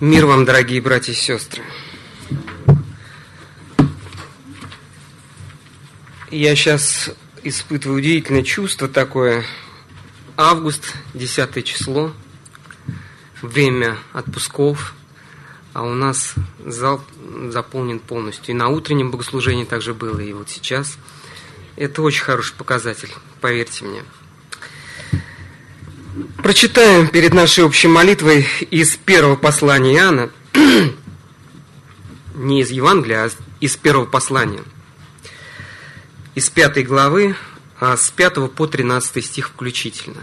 Мир вам, дорогие братья и сестры. Я сейчас испытываю удивительное чувство такое. Август, 10 число, время отпусков, а у нас зал заполнен полностью. И на утреннем богослужении также было, и вот сейчас. Это очень хороший показатель, поверьте мне. Прочитаем перед нашей общей молитвой из первого послания Иоанна, не из Евангелия, а из первого послания, из 5 главы, с 5 по 13 стих включительно.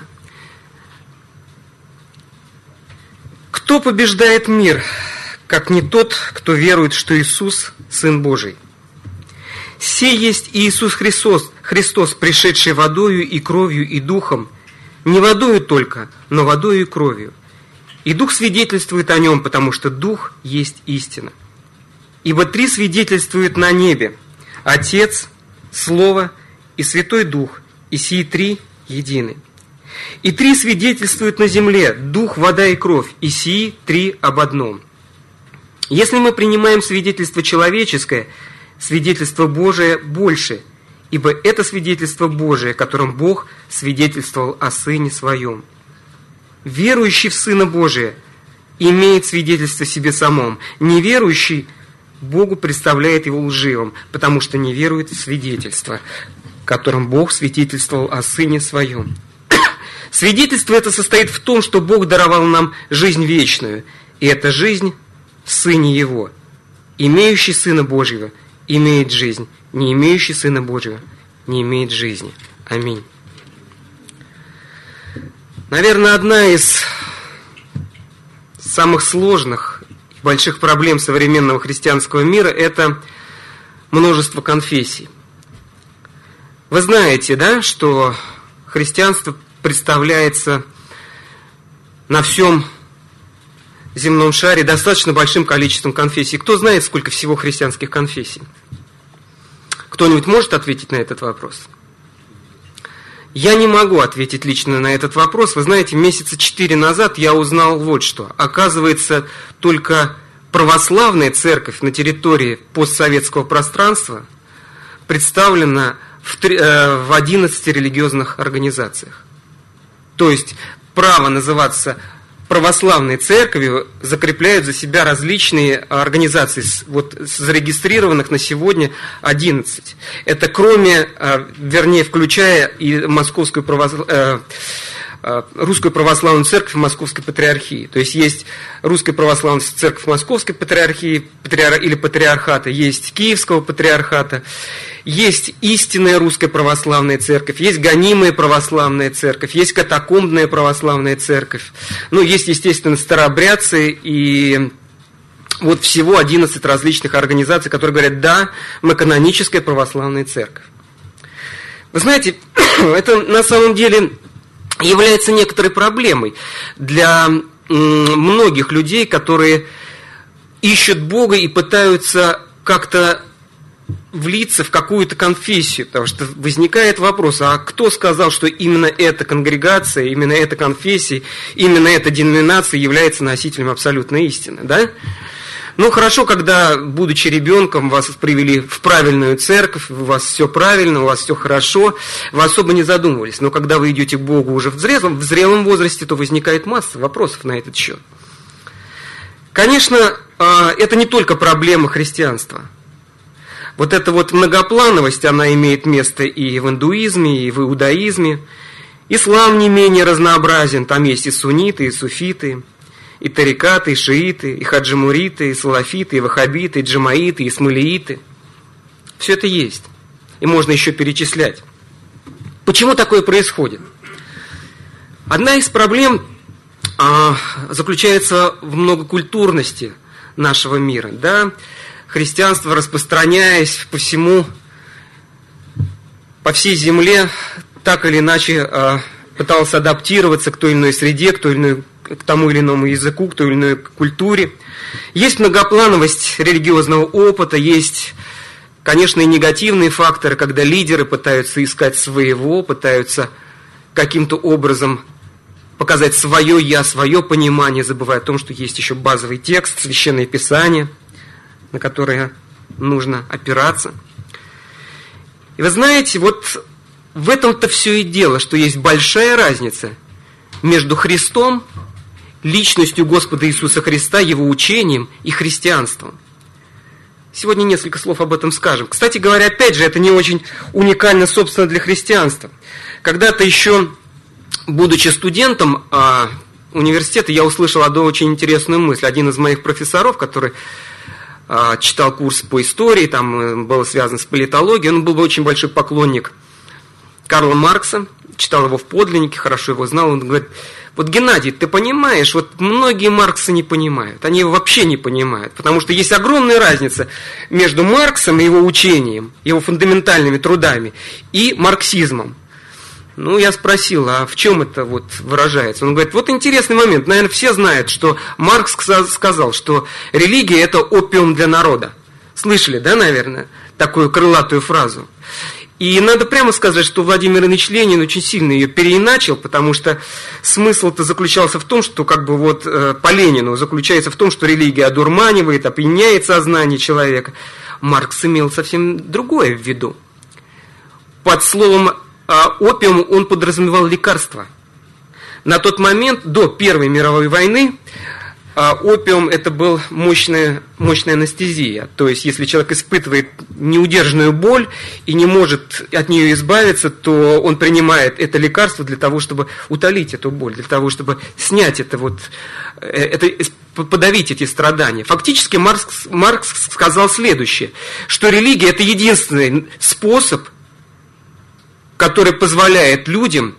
«Кто побеждает мир, как не тот, кто верует, что Иисус – Сын Божий? Сей есть Иисус Христос, пришедший водою и кровью и духом, не водою только, но водою и кровью. И Дух свидетельствует о нем, потому что Дух есть истина. Ибо 3 свидетельствуют на небе: Отец, Слово и Святой Дух, и сии 3 едины. И 3 свидетельствуют на земле: Дух, вода и кровь, и сии 3 об одном. Если мы принимаем свидетельство человеческое, свидетельство Божие больше, ибо это свидетельство Божие, которым Бог свидетельствовал о Сыне Своем. Верующий в Сына Божия имеет свидетельство в себе самом. Неверующий Богу представляет его лживым, потому что не верует в свидетельство, которым Бог свидетельствовал о Сыне Своем. Свидетельство это состоит в том, что Бог даровал нам жизнь вечную, и эта жизнь в Сыне Его. Имеющий Сына Божьего имеет жизнь, не имеющий Сына Божьего не имеет жизни. Аминь. Наверное, одна из самых сложных и больших проблем современного христианского мира – это множество конфессий. Вы знаете, да, что христианство представляется на всем земном шаре достаточно большим количеством конфессий. Кто знает, сколько всего христианских конфессий? Кто-нибудь может ответить на этот вопрос? Я не могу ответить лично на этот вопрос. Вы знаете, месяца 4 назад я узнал вот что. Оказывается, только православная церковь на территории постсоветского пространства представлена в 11 религиозных организациях. То есть право называться православной церковью закрепляют за себя различные организации, вот зарегистрированных на сегодня 11. Это включая и Русскую православную церковь Московской Патриархии. То есть есть Русская православная церковь Московской Патриархии или Патриархата, есть Киевского Патриархата, есть истинная Русская православная церковь, есть гонимая православная церковь, есть катакомбная православная церковь. Ну, есть, естественно, старообрядцы и вот всего 11 различных организаций, которые говорят: да, мы каноническая православная церковь. Вы знаете, это на самом деле является некоторой проблемой для многих людей, которые ищут Бога и пытаются как-то влиться в какую-то конфессию, потому что возникает вопрос: а кто сказал, что именно эта конгрегация, именно эта конфессия, именно эта деноминация является носителем абсолютной истины, да? Ну, хорошо, когда, будучи ребенком, вас привели в правильную церковь, у вас все правильно, у вас все хорошо, вы особо не задумывались. Но когда вы идете к Богу уже в зрелом возрасте, то возникает масса вопросов на этот счет. Конечно, это не только проблема христианства. Вот эта вот многоплановость, она имеет место и в индуизме, и в иудаизме. Ислам не менее разнообразен, там есть и сунниты, и суфиты, и тарикаты, и шииты, и хаджимуриты, и салафиты, и ваххабиты, и джамаиты, и исмаилиты. Все это есть. И можно еще перечислять. Почему такое происходит? Одна из проблем заключается в многокультурности нашего мира. Да? Христианство, распространяясь по всей земле, так или иначе пыталось адаптироваться к той или иной среде, к тому или иному языку, к той или иной культуре. Есть многоплановость религиозного опыта, есть, конечно, и негативные факторы, когда лидеры пытаются искать своего, пытаются каким-то образом показать свое «я», свое понимание, забывая о том, что есть еще базовый текст, Священное Писание, на которое нужно опираться. И вы знаете, вот в этом-то все и дело, что есть большая разница между Христом, личностью Господа Иисуса Христа, Его учением и христианством. Сегодня несколько слов об этом скажем. Кстати говоря, опять же, это не очень уникально, собственно, для христианства. Когда-то еще, будучи студентом университета, я услышал одну очень интересную мысль. Один из моих профессоров, который читал курс по истории, там было связано с политологией, он был очень большой поклонник Карла Маркса, читал его в подлиннике, хорошо его знал. Он говорит: вот, Геннадий, ты понимаешь, вот многие Маркса не понимают, они его вообще не понимают, потому что есть огромная разница между Марксом и его учением, его фундаментальными трудами и марксизмом. Ну, я спросил, а в чем это вот выражается? Он говорит: вот интересный момент, наверное, все знают, что Маркс сказал, что религия – это опиум для народа. Слышали, да, наверное, такую крылатую фразу? И надо прямо сказать, что Владимир Ильич Ленин очень сильно ее переиначил, потому что смысл-то заключался в том, что как бы вот по Ленину заключается в том, что религия одурманивает, опьяняет сознание человека. Маркс имел совсем другое в виду. Под словом опиум он подразумевал лекарство. На тот момент, до Первой мировой войны, опиум – это была мощная анестезия. То есть, если человек испытывает неудержанную боль и не может от нее избавиться, то он принимает это лекарство для того, чтобы утолить эту боль, для того, чтобы снять подавить эти страдания. Фактически Маркс сказал следующее, что религия – это единственный способ, который позволяет людям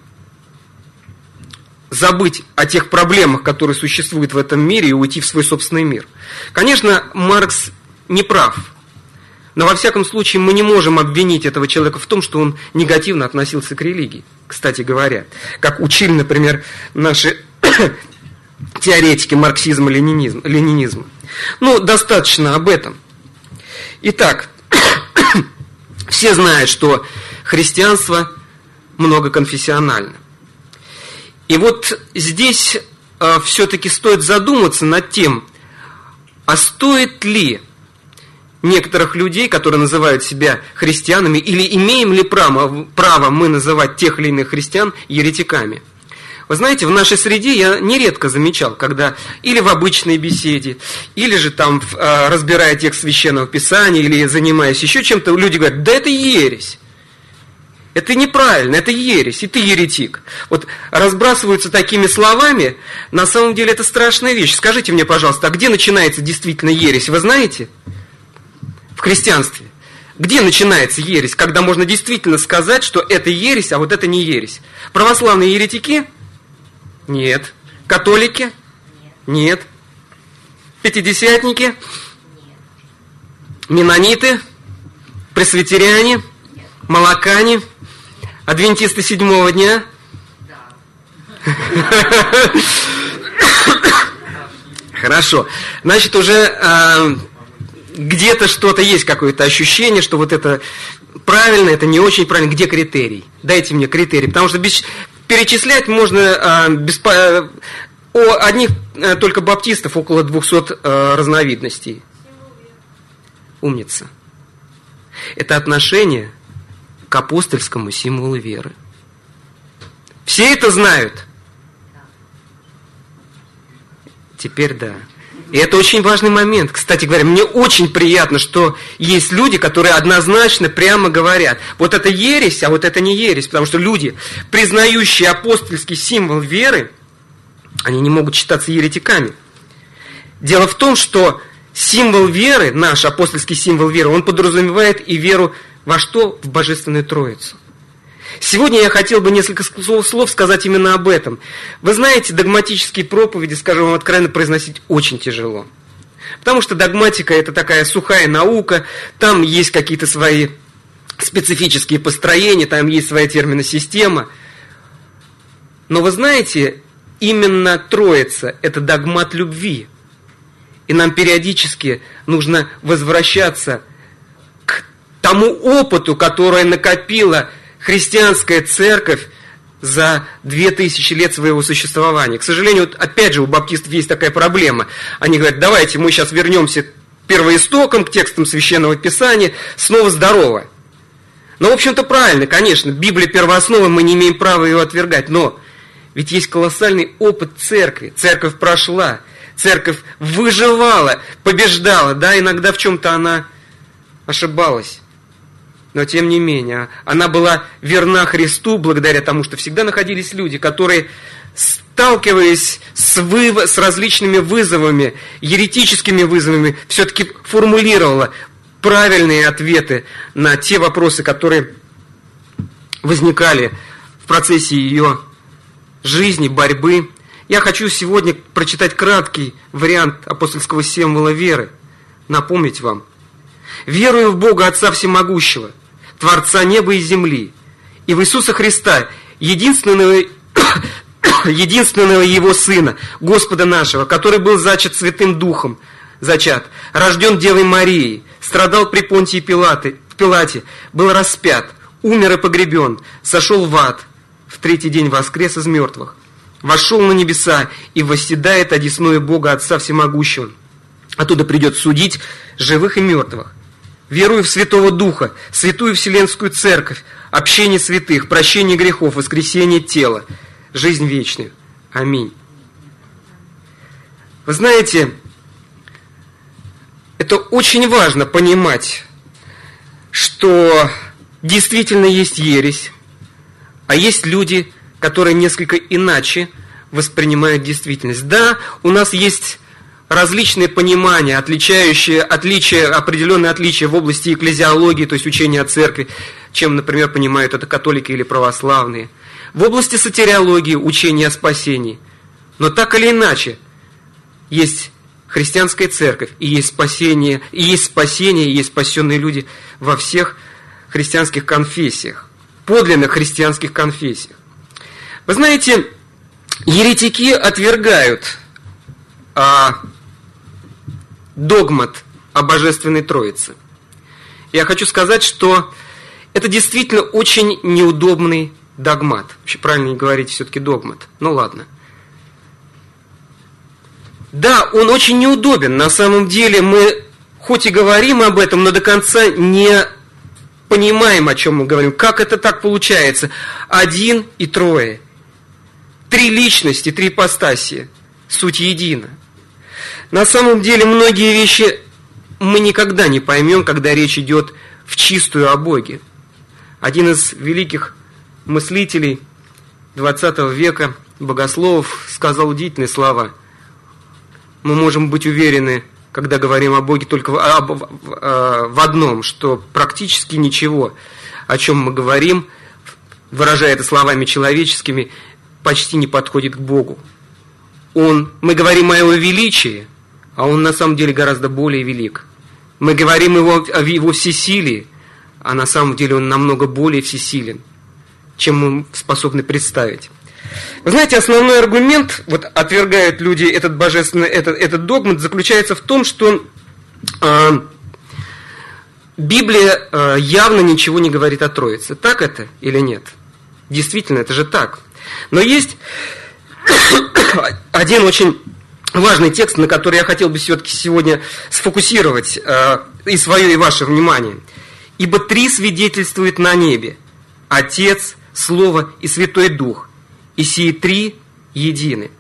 забыть о тех проблемах, которые существуют в этом мире, и уйти в свой собственный мир. Конечно, Маркс не прав, но во всяком случае мы не можем обвинить этого человека в том, что он негативно относился к религии, кстати говоря, как учили, например, наши теоретики марксизма, ленинизма. Ну, достаточно об этом. Итак, все знают, что христианство многоконфессионально. И вот здесь все-таки стоит задуматься над тем, а стоит ли некоторых людей, которые называют себя христианами, или имеем ли право мы называть тех или иных христиан еретиками. Вы знаете, в нашей среде я нередко замечал, когда или в обычной беседе, или же там разбирая текст Священного Писания, или занимаясь еще чем-то, люди говорят: да это ересь. Это неправильно, это ересь, и ты еретик. Вот разбрасываются такими словами, на самом деле это страшная вещь. Скажите мне, пожалуйста, а где начинается действительно ересь, вы знаете? В христианстве. Где начинается ересь, когда можно действительно сказать, что это ересь, а вот это не ересь? Православные еретики? Нет. Католики? Нет. Пятидесятники? Нет. Меннониты? Пресвитериане? Молокане? Адвентисты седьмого дня? Да. Хорошо. Значит, уже где-то что-то есть, какое-то ощущение, что вот это правильно, это не очень правильно. Где критерий? Дайте мне критерий. Потому что перечислять можно у одних только баптистов около 200 разновидностей. Умница. Это отношение к апостольскому символу веры. Все это знают? Теперь да. И это очень важный момент. Кстати говоря, мне очень приятно, что есть люди, которые однозначно прямо говорят: вот это ересь, а вот это не ересь. Потому что люди, признающие апостольский символ веры, они не могут считаться еретиками. Дело в том, что символ веры, наш апостольский символ веры, он подразумевает и веру во что? В Божественную Троицу. Сегодня я хотел бы несколько слов сказать именно об этом. Вы знаете, догматические проповеди, скажу вам откровенно, произносить очень тяжело. Потому что догматика – это такая сухая наука, там есть какие-то свои специфические построения, там есть своя терминосистема. Но вы знаете, именно Троица – это догмат любви. И нам периодически нужно возвращаться к тому опыту, который накопила христианская церковь за 2000 лет своего существования. К сожалению, вот опять же у баптистов есть такая проблема. Они говорят, давайте мы сейчас вернемся к первоистокам, к текстам Священного Писания, снова здорово. Ну, в общем-то, правильно, конечно, Библия первооснова, мы не имеем права ее отвергать, но ведь есть колоссальный опыт церкви. Церковь прошла, церковь выживала, побеждала, да, иногда в чем-то она ошибалась. Но тем не менее, она была верна Христу благодаря тому, что всегда находились люди, которые, сталкиваясь с различными вызовами, еретическими вызовами, все-таки формулировала правильные ответы на те вопросы, которые возникали в процессе ее жизни, борьбы. Я хочу сегодня прочитать краткий вариант апостольского символа веры, напомнить вам. «Верую в Бога Отца Всемогущего, Творца неба и земли, и в Иисуса Христа, единственного Его Сына, Господа нашего, который был зачат Святым Духом, рожден Девой Марией, страдал при Понтии Пилате, был распят, умер и погребен, сошел в ад, в третий день воскрес из мертвых, вошел на небеса и восседает одесную Бога Отца Всемогущего. Оттуда придет судить живых и мертвых. Верую в Святого Духа, Святую Вселенскую Церковь, общение святых, прощение грехов, воскресение тела, жизнь вечную. Аминь». Вы знаете, это очень важно понимать, что действительно есть ересь, а есть люди, которые несколько иначе воспринимают действительность. Да, у нас есть различные понимания, определенные отличия в области экклезиологии, то есть учения о церкви, чем, например, понимают это католики или православные. В области сотириологии, учения о спасении. Но так или иначе, есть христианская церковь, и есть спасение, и есть спасенные люди во всех христианских конфессиях, подлинных христианских конфессиях. Вы знаете, еретики отвергают догмат о Божественной Троице. Я хочу сказать, что это действительно очень неудобный догмат. Вообще правильно говорить все-таки догмат. Ну ладно. Да, он очень неудобен. На самом деле мы хоть и говорим об этом, но до конца не понимаем, о чем мы говорим. Как это так получается? Один и трое. 3 личности, 3 ипостаси. Суть едина. На самом деле многие вещи мы никогда не поймем, когда речь идет в чистую о Боге. Один из великих мыслителей 20 века, богословов, сказал удивительные слова. Мы можем быть уверены, когда говорим о Боге, только в одном, что практически ничего, о чем мы говорим, выражая это словами человеческими, почти не подходит к Богу. Мы говорим о Его величии, а Он на самом деле гораздо более велик. Мы говорим о Его всесилии, а на самом деле Он намного более всесилен, чем мы способны представить. Вы знаете, основной аргумент, отвергают люди этот догмат, заключается в том, что Библия явно ничего не говорит о Троице. Так это или нет? Действительно, это же так. Но есть один очень важный текст, на который я хотел бы все-таки сегодня сфокусировать и свое, и ваше внимание. «Ибо 3 свидетельствуют на небе: Отец, Слово и Святой Дух, и сии 3 едины».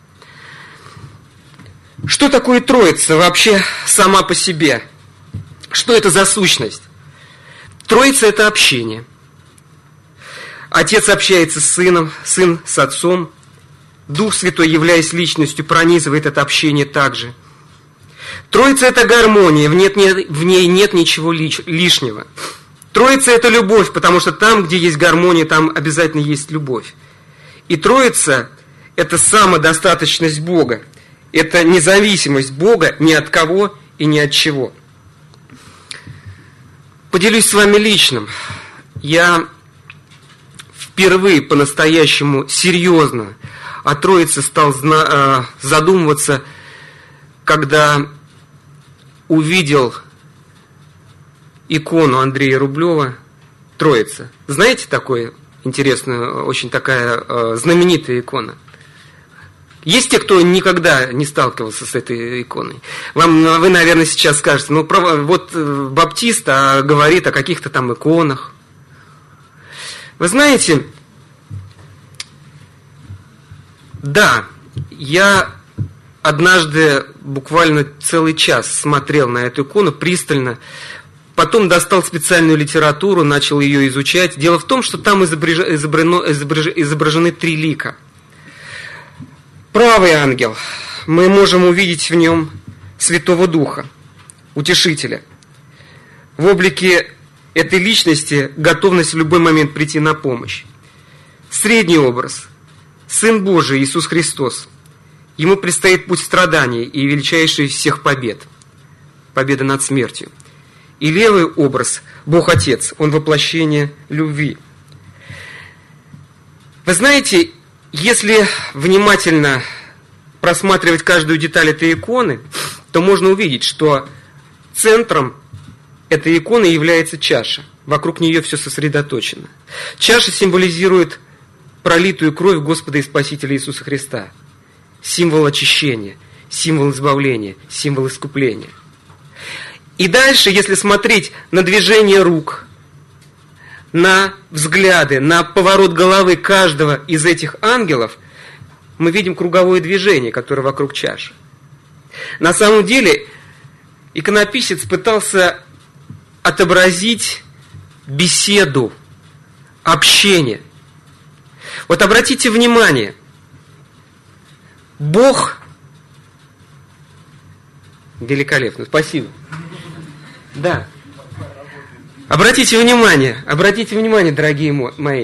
Что такое Троица вообще сама по себе? Что это за сущность? Троица – это общение. Отец общается с Сыном, Сын с Отцом. Дух Святой, являясь личностью, пронизывает это общение также. Троица – это гармония, в ней нет ничего лишнего. Троица – это любовь, потому что там, где есть гармония, там обязательно есть любовь. И Троица – это самодостаточность Бога. Это независимость Бога ни от кого и ни от чего. Поделюсь с вами личным. Я впервые по-настоящему серьезно о Троице стал задумываться, когда увидел икону Андрея Рублева «Троица». Знаете такой интересную, очень такая знаменитая икона. Есть те, кто никогда не сталкивался с этой иконой. Вы, наверное, сейчас скажете, вот баптист говорит о каких-то там иконах. Вы знаете, да, я однажды буквально целый час смотрел на эту икону пристально, потом достал специальную литературу, начал ее изучать. Дело в том, что там изображены 3 лика. Правый ангел, мы можем увидеть в нем Святого Духа, Утешителя. В облике этой личности готовность в любой момент прийти на помощь. Средний образ, Сын Божий Иисус Христос. Ему предстоит путь страданий и величайший из всех побед. Победа над смертью. И левый образ, Бог Отец, Он воплощение любви. Вы знаете, если внимательно просматривать каждую деталь этой иконы, то можно увидеть, что центром этой иконы является чаша. Вокруг нее все сосредоточено. Чаша символизирует пролитую кровь Господа и Спасителя Иисуса Христа. Символ очищения, символ избавления, символ искупления. И дальше, если смотреть на движение рук, на взгляды, на поворот головы каждого из этих ангелов, мы видим круговое движение, которое вокруг чаши. На самом деле, иконописец пытался отобразить беседу, общение. Вот обратите внимание, Бог... Великолепно, спасибо. Да. Обратите внимание, дорогие мои.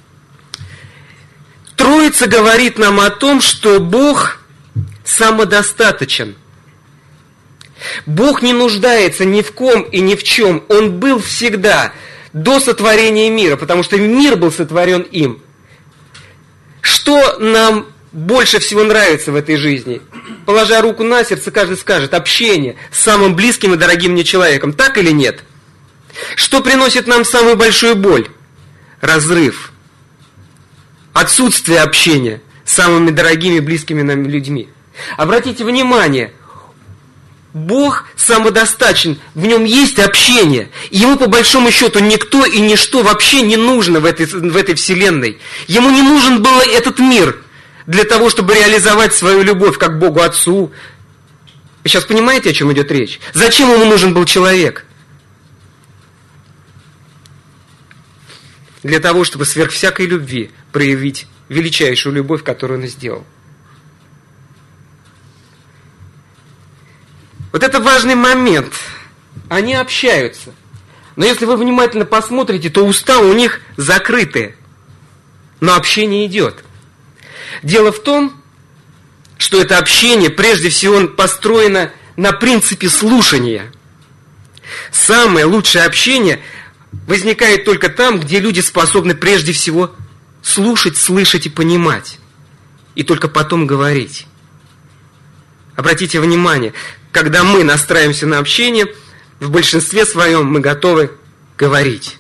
Троица говорит нам о том, что Бог самодостаточен. Бог не нуждается ни в ком и ни в чем. Он был всегда, до сотворения мира, потому что мир был сотворен им. Что нам больше всего нравится в этой жизни? Положа руку на сердце, каждый скажет: общение с самым близким и дорогим мне человеком. Так или нет? Что приносит нам самую большую боль? Разрыв. Отсутствие общения с самыми дорогими и близкими нам людьми. Обратите внимание, Бог самодостаточен, в нем есть общение. И ему по большому счету никто и ничто вообще не нужно в этой вселенной. Ему не нужен был этот мир для того, чтобы реализовать свою любовь как Богу Отцу. Вы сейчас понимаете, о чем идет речь? Зачем ему нужен был человек? Для того, чтобы сверх всякой любви проявить величайшую любовь, которую он сделал. Вот это важный момент. Они общаются. Но если вы внимательно посмотрите, то уста у них закрыты. Но общение идет. Дело в том, что это общение, прежде всего, построено на принципе слушания. Самое лучшее общение возникает только там, где люди способны прежде всего слушать, слышать и понимать. И только потом говорить. Обратите внимание, когда мы настраиваемся на общение, в большинстве своем мы готовы говорить.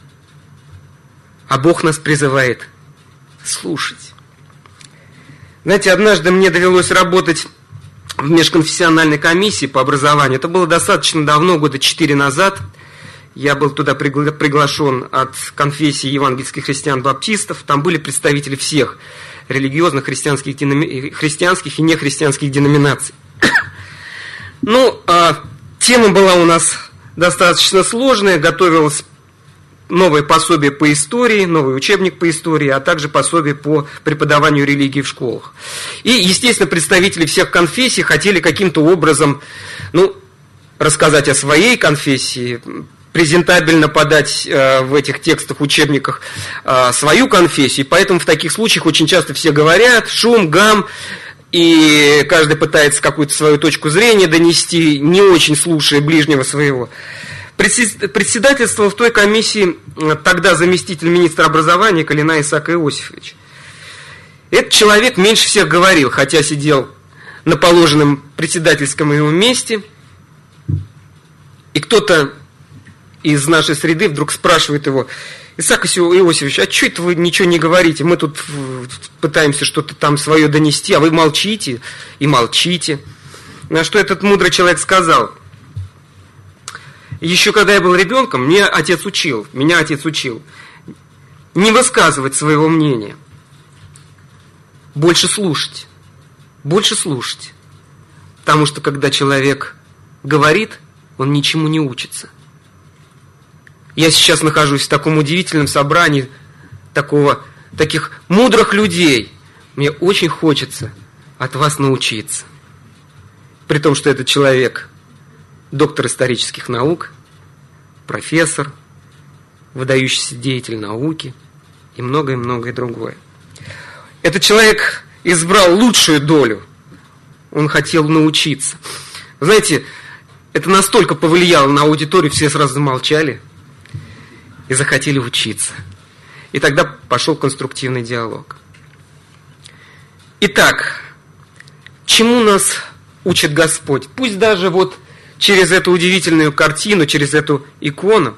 А Бог нас призывает слушать. Знаете, однажды мне довелось работать в межконфессиональной комиссии по образованию. Это было достаточно давно, года 4 назад. Я был туда приглашен от конфессии евангельских христиан-баптистов. Там были представители всех религиозных христианских и нехристианских деноминаций. Тема была у нас достаточно сложная. Готовилось новое пособие по истории, новый учебник по истории, а также пособие по преподаванию религии в школах. И, естественно, представители всех конфессий хотели каким-то образом, рассказать о своей конфессии, презентабельно подать в этих текстах, учебниках свою конфессию. Поэтому в таких случаях очень часто все говорят, шум, гам, и каждый пытается какую-то свою точку зрения донести, не очень слушая ближнего своего. Председательствовал в той комиссии тогда заместитель министра образования Калина Исаак Иосифович. Этот человек меньше всех говорил, хотя сидел на положенном председательском ему месте. И кто-то из нашей среды вдруг спрашивает его: Исаак Иосифович, а что это вы ничего не говорите? Мы тут пытаемся что-то там свое донести, а вы молчите и молчите. На что этот мудрый человек сказал: еще когда я был ребенком, меня отец учил не высказывать своего мнения, больше слушать. Потому что когда человек говорит, он ничему не учится. Я сейчас нахожусь в таком удивительном собрании таких мудрых людей. Мне очень хочется от вас научиться. При том, что этот человек доктор исторических наук, профессор, выдающийся деятель науки и многое-многое другое. Этот человек избрал лучшую долю. Он хотел научиться. Знаете, это настолько повлияло на аудиторию, все сразу замолчали и захотели учиться. И тогда пошел конструктивный диалог. Итак, чему нас учит Господь? Пусть даже вот через эту удивительную картину, через эту икону,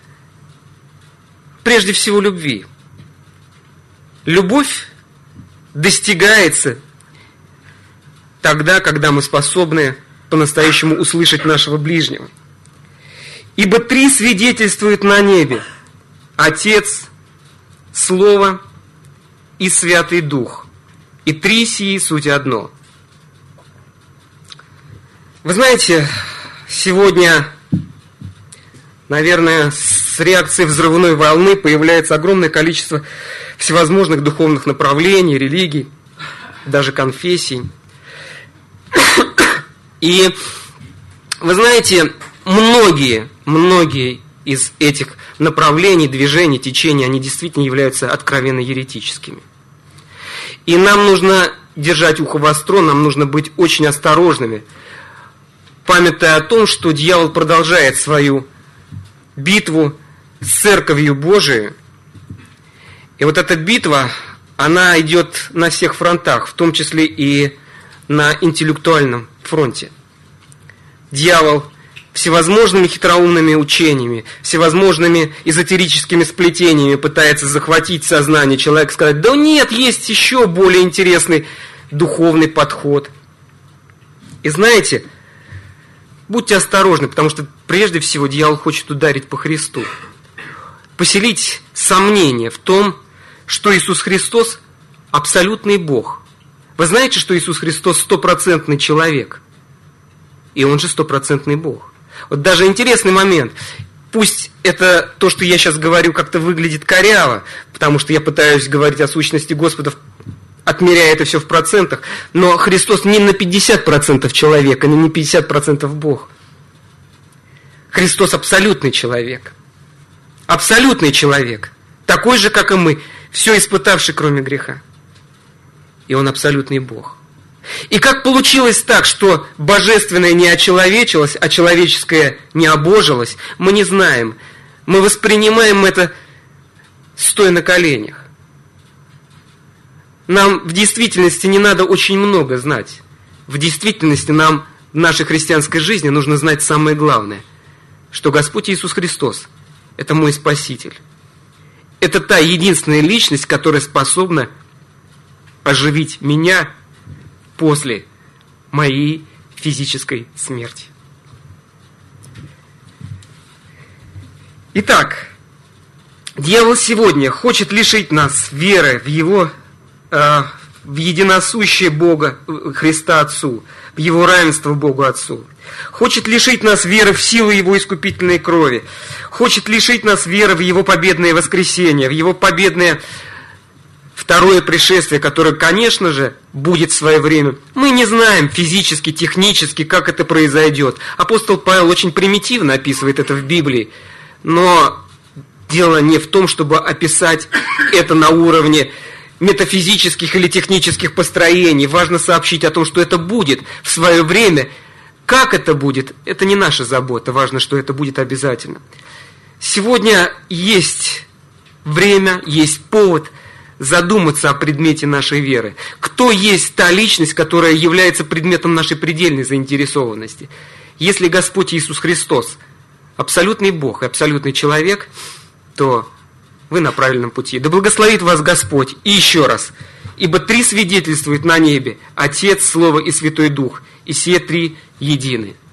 прежде всего любви. Любовь достигается тогда, когда мы способны по-настоящему услышать нашего ближнего. Ибо 3 свидетельствуют на небе: Отец, Слово и Святый Дух. И 3 сии суть одно. Вы знаете, сегодня, наверное, с реакцией взрывной волны появляется огромное количество всевозможных духовных направлений, религий, даже конфессий. И вы знаете, многие из этих направлений, движений, течений, они действительно являются откровенно еретическими. И нам нужно держать ухо востро, нам нужно быть очень осторожными, памятая о том, что дьявол продолжает свою битву с Церковью Божией. И вот эта битва, она идет на всех фронтах, в том числе и на интеллектуальном фронте. Дьявол всевозможными хитроумными учениями, всевозможными эзотерическими сплетениями пытается захватить сознание человека, сказать: да нет, есть еще более интересный духовный подход. И знаете, будьте осторожны, потому что прежде всего дьявол хочет ударить по Христу, поселить сомнение в том, что Иисус Христос абсолютный Бог. Вы знаете, что Иисус Христос 100% человек, и Он же 100% Бог. Вот даже интересный момент. Пусть это то, что я сейчас говорю, как-то выглядит коряво, потому что я пытаюсь говорить о сущности Господа, отмеряя это все в процентах, но Христос не на 50% человек, а не на 50% Бог. Христос абсолютный человек. Абсолютный человек. Такой же, как и мы, все испытавший, кроме греха. И Он абсолютный Бог. И как получилось так, что божественное не очеловечилось, а человеческое не обожилось, мы не знаем. Мы воспринимаем это, стоя на коленях. Нам в действительности не надо очень много знать. В действительности нам в нашей христианской жизни нужно знать самое главное, что Господь Иисус Христос – это мой Спаситель. Это та единственная личность, которая способна оживить меня после моей физической смерти. Итак, дьявол сегодня хочет лишить нас веры в Его, в единосущее Бога, Христа Отцу, в Его равенство Богу Отцу. Хочет лишить нас веры в силу Его искупительной крови. Хочет лишить нас веры в Его победное воскресение, в Его победное второе пришествие, которое, конечно же, будет в свое время. Мы не знаем физически, технически, как это произойдет. Апостол Павел очень примитивно описывает это в Библии. Но дело не в том, чтобы описать это на уровне метафизических или технических построений. Важно сообщить о том, что это будет в свое время. Как это будет, это не наша забота. Важно, что это будет обязательно. Сегодня есть время, есть повод задуматься о предмете нашей веры. Кто есть та личность, которая является предметом нашей предельной заинтересованности? Если Господь Иисус Христос абсолютный Бог и абсолютный человек, то вы на правильном пути. Да благословит вас Господь. И еще раз. Ибо 3 свидетельствуют на небе: Отец, Слово и Святой Дух. И все 3 едины.